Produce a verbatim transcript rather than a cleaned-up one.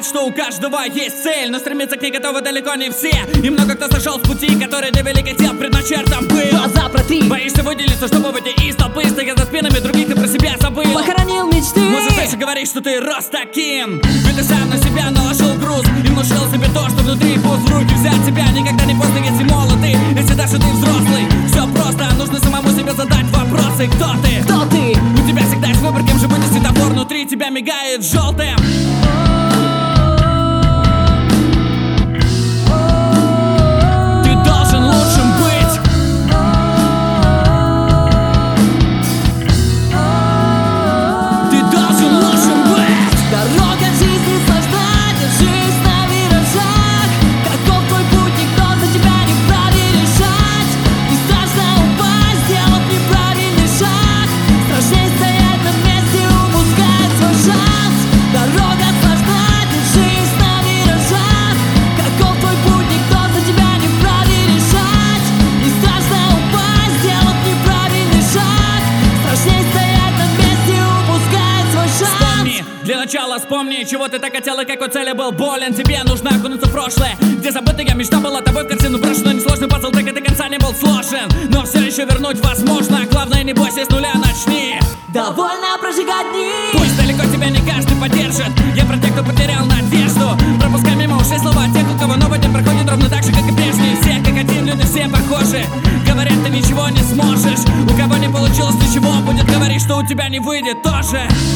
что у каждого есть цель, но стремиться к ней готовы далеко не все. И много кто сошел с пути, который для великих дел предначертан был. Глаза протри, боишься выделиться, чтобы выйти из толпы, стоя за спинами других, ты про себя забыл. Похоронил мечты. Можешь дальше говорить, что ты рос таким, ведь ты сам на себя наложил груз и внушил себе то, что внутри. Пусть в руки взять себя никогда не поздно, если молодый, если даже ты взрослый. Все просто, нужно самому себе задать вопросы. Кто ты? Кто ты? У тебя всегда есть выбор, кем же быть, если светофор внутри тебя мигает желтым. Ты должен лучшим быть. Ты должен лучшим быть. Дорога жизни сложна, держись на виражах. Каков твой путь, никто за тебя не вправе решать. Не страшно упасть, сделав неправильный шаг. Страшнее стоять на месте, упускать свой шанс. Дорога сложна, держись на виражах. Каков твой путь, никто за тебя не вправе решать. Не страшно упасть, сделав неправильный шаг. Страшнее стоять на месте, упускать свой шанс. Вспомни, для начала вспомни, чего ты так хотел и какой цели был болен. Тебе нужно окунуться в прошлое, где забытая мечта была тобой в картину брошена. Несложный пазл так и до конца не был сложен, но все еще вернуть возможно. Главное, не бойся, с нуля начни. Довольно прожигать дни. Пусть далеко тебя не каждый поддержит. Я про тех, кто потерял надежду. Пропускай мимо ушей слова тех, у кого новый день проходит ровно так же, как и прежний. Все как один, люди все похожи. Говорят, ты ничего не сможешь. У кого не получилось ничего, будет говорить, что у тебя не выйдет тоже.